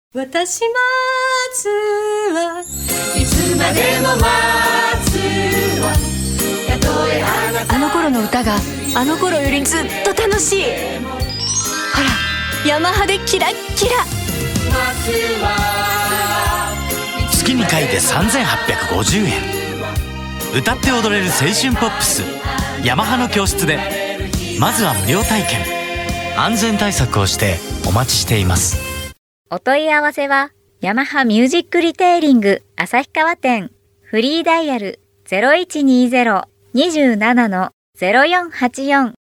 私待つはいつまでも待つわたとえあの頃の歌があの頃よりずっと楽しい。ほらヤマハでキラッキラ。 月2回で3850円。歌って踊れる青春ポップスヤマハの教室でまずは無料体験。安全対策をしてお待ちしています。 お問い合わせはヤマハミュージックリテイリング旭川店フリーダイヤル 0120-27-0484